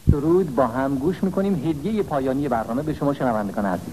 درود با هم گوش میکنیم هدیه پایانی برنامه به شما شنوندگان عزیز.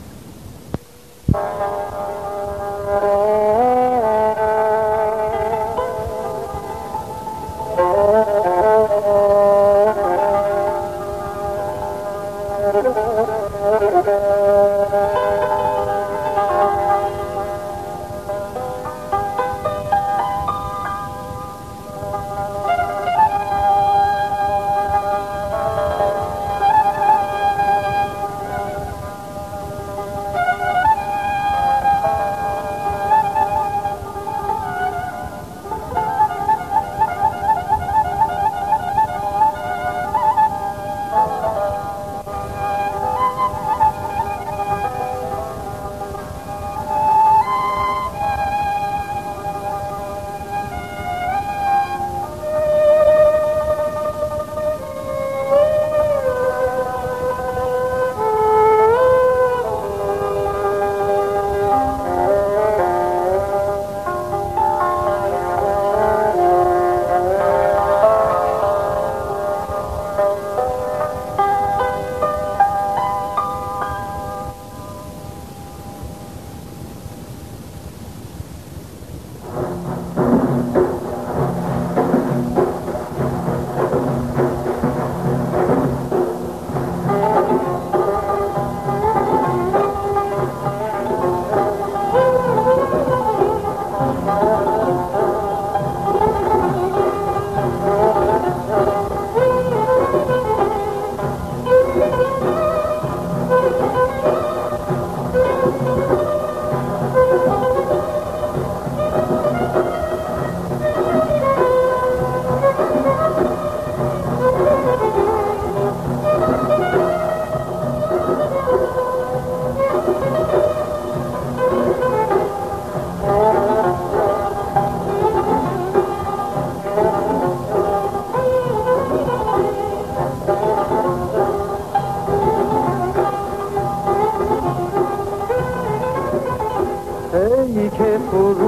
ای که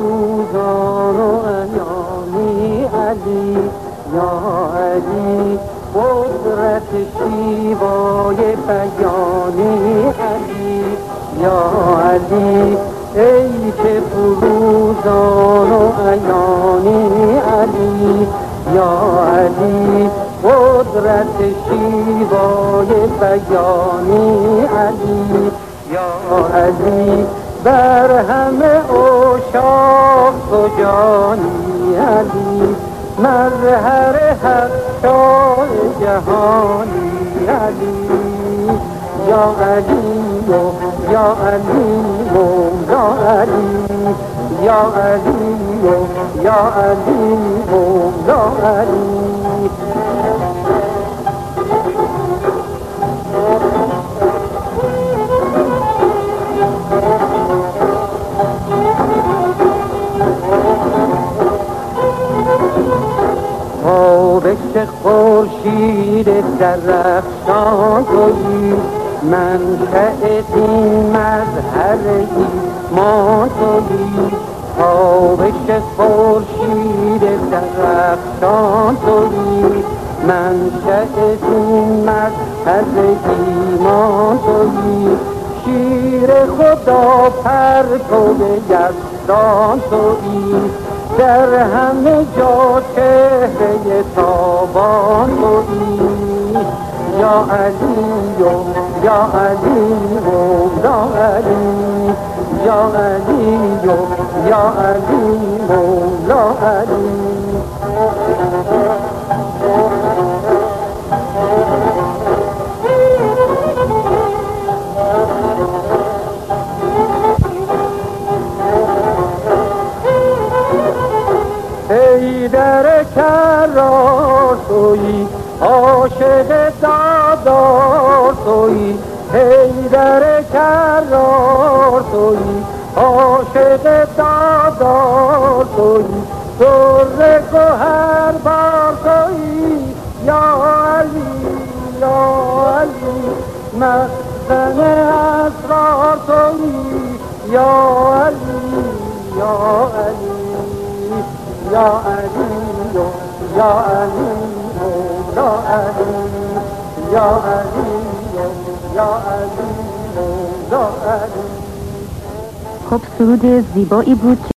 فروزان و ایانی علی یا علی، قدرت شیوای بیانی علی یا علی، ای که فروزان و ایانی علی یا علی، قدرت شیوای بیانی علی یا علی، بر همه عشاق تو جانی علی، مظهر حق شاه جهانی علی یا علی یا علی یا علی یا علی یا علی یا علی. تابش خورشید درخشان تویی، منشأ دین مظهر ایمان تویی، تابش خورشید درخشان تویی، منشأ دین مظهر ایمان تویی، شیر خدا پرتو یزدان تویی، در همه جا چهره تابان تویی یا علی یا علی یا علی یا علی یا علی یا علی. ای در کرار تویی، عاشق دادار تویی، ای در کرار تویی، عاشق دادار تویی، در گوهر بار تویی یا علی یا علی، مخزن اسرار تویی یا علی یا علی یا علی یا علی یا علی یا علی یا علی یا علی. خب سرود زیبایی بود.